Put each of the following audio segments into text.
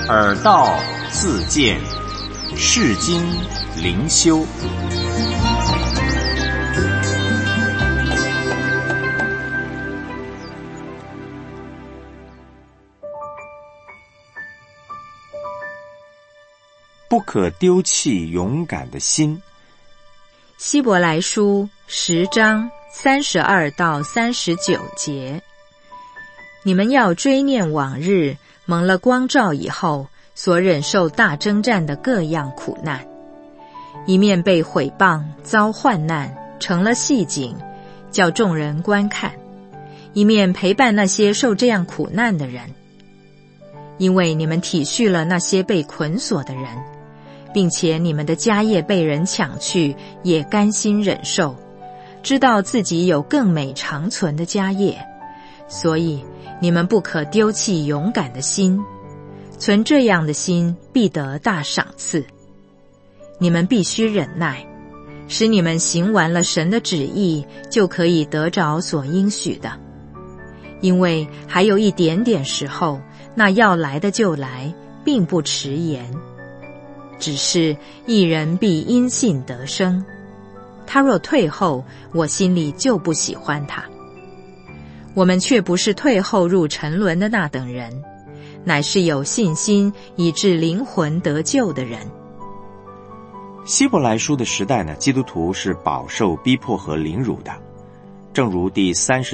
耳道自见，世经灵修。不可丢弃勇敢的心。 希伯来书10章32到39节，你们要追念往日蒙了光照以后所忍受大征战的各样苦难，一面被毁谤遭患难成了戏景，叫众人观看，一面陪伴那些受这样苦难的人。因为你们体恤了那些被捆锁的人，并且你们的家业被人抢去，也甘心忍受，知道自己有更美长存的家业，所以你们不可丢弃勇敢的心，存这样的心必得大赏赐。你们必须忍耐，使你们行完了神的旨意，就可以得着所应许的。因为还有一点点时候，那要来的就来，并不迟延。只是一人必因信得生，他若退后，我心里就不喜欢他。我们却不是退后入沉沦的那等人，乃是有信心以致灵魂得救的人。 希伯来书的时代呢，基督徒是饱受逼迫和凌辱的。正如第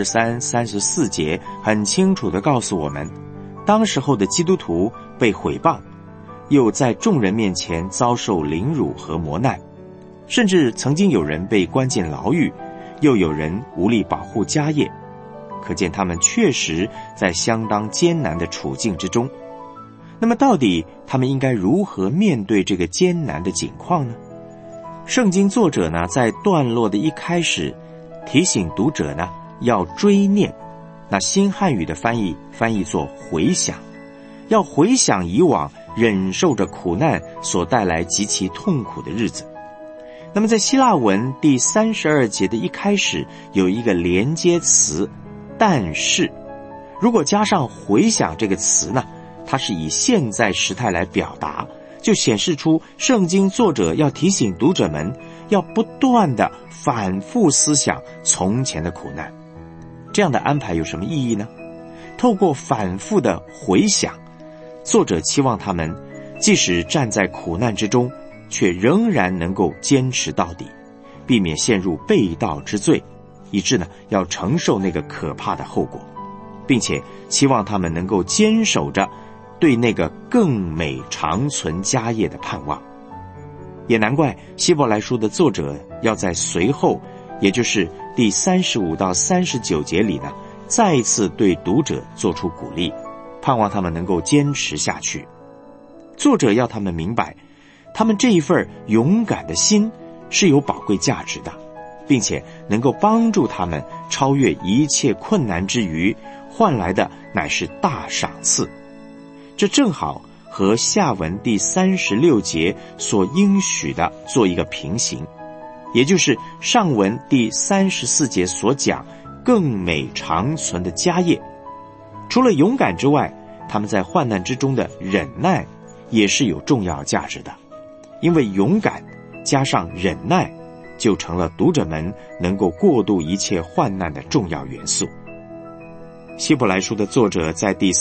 33、34节很清楚地告诉我们，当时候的基督徒被毁谤，又在众人面前遭受凌辱和磨难，甚至曾经有人被关进牢狱，又有人无力保护家业，可见他们确实在相当艰难的处境之中。那么到底他们应该如何面对这个艰难的境况呢？圣经作者呢，在段落的一开始提醒读者呢，要追念，那新汉语的翻译作回想，要回想以往忍受着苦难所带来极其痛苦的日子。那么在希腊文第32节的一开始有一个连接词但是，如果加上回想这个词呢，它是以现在时态来表达，就显示出圣经作者要提醒读者们要不断的反复思想从前的苦难。这样的安排有什么意义呢？透过反复的回想，作者期望他们即使站在苦难之中，却仍然能够坚持到底，避免陷入背道之罪，以致呢要承受那个可怕的后果，并且期望他们能够坚守着对那个更美长存家业的盼望。也难怪希伯来书的作者要在随后，也就是第35到39节里呢，再一次对读者做出鼓励，盼望他们能够坚持下去。作者要他们明白，他们这一份勇敢的心是有宝贵价值的，并且能够帮助他们超越一切困难之余，换来的乃是大赏赐。这正好和下文第36节所应许的做一个平行，也就是上文第34节所讲更美长存的家业。除了勇敢之外，他们在患难之中的忍耐也是有重要价值的，因为勇敢加上忍耐，就成了读者们能够过渡一切患难的重要元素。希伯来书的作者在第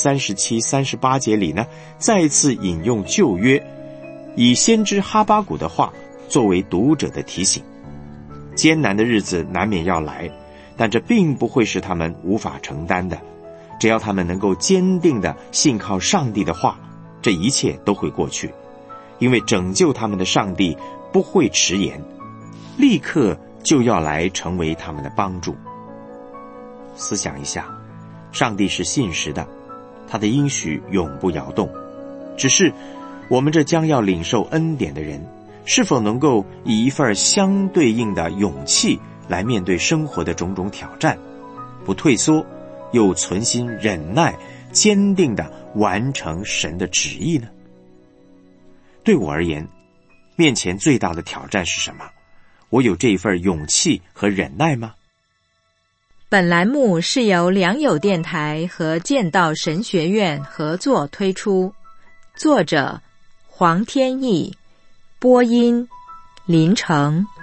37、38节里呢，再一次引用旧约，以先知哈巴谷的话作为读者的提醒。艰难的日子难免要来，但这并不会是他们无法承担的。只要他们能够坚定地信靠上帝的话，这一切都会过去，因为拯救他们的上帝不会迟延，立刻就要来成为他们的帮助。思想一下，上帝是信实的，他的应许永不摇动。只是我们这将要领受恩典的人，是否能够以一份相对应的勇气来面对生活的种种挑战，不退缩，又存心忍耐，坚定地完成神的旨意呢？对我而言，面前最大的挑战是什么？我有这一份勇气和忍耐吗？ 本栏目是由良友电台和建道神学院合作推出， 作者黄天益，播音林成。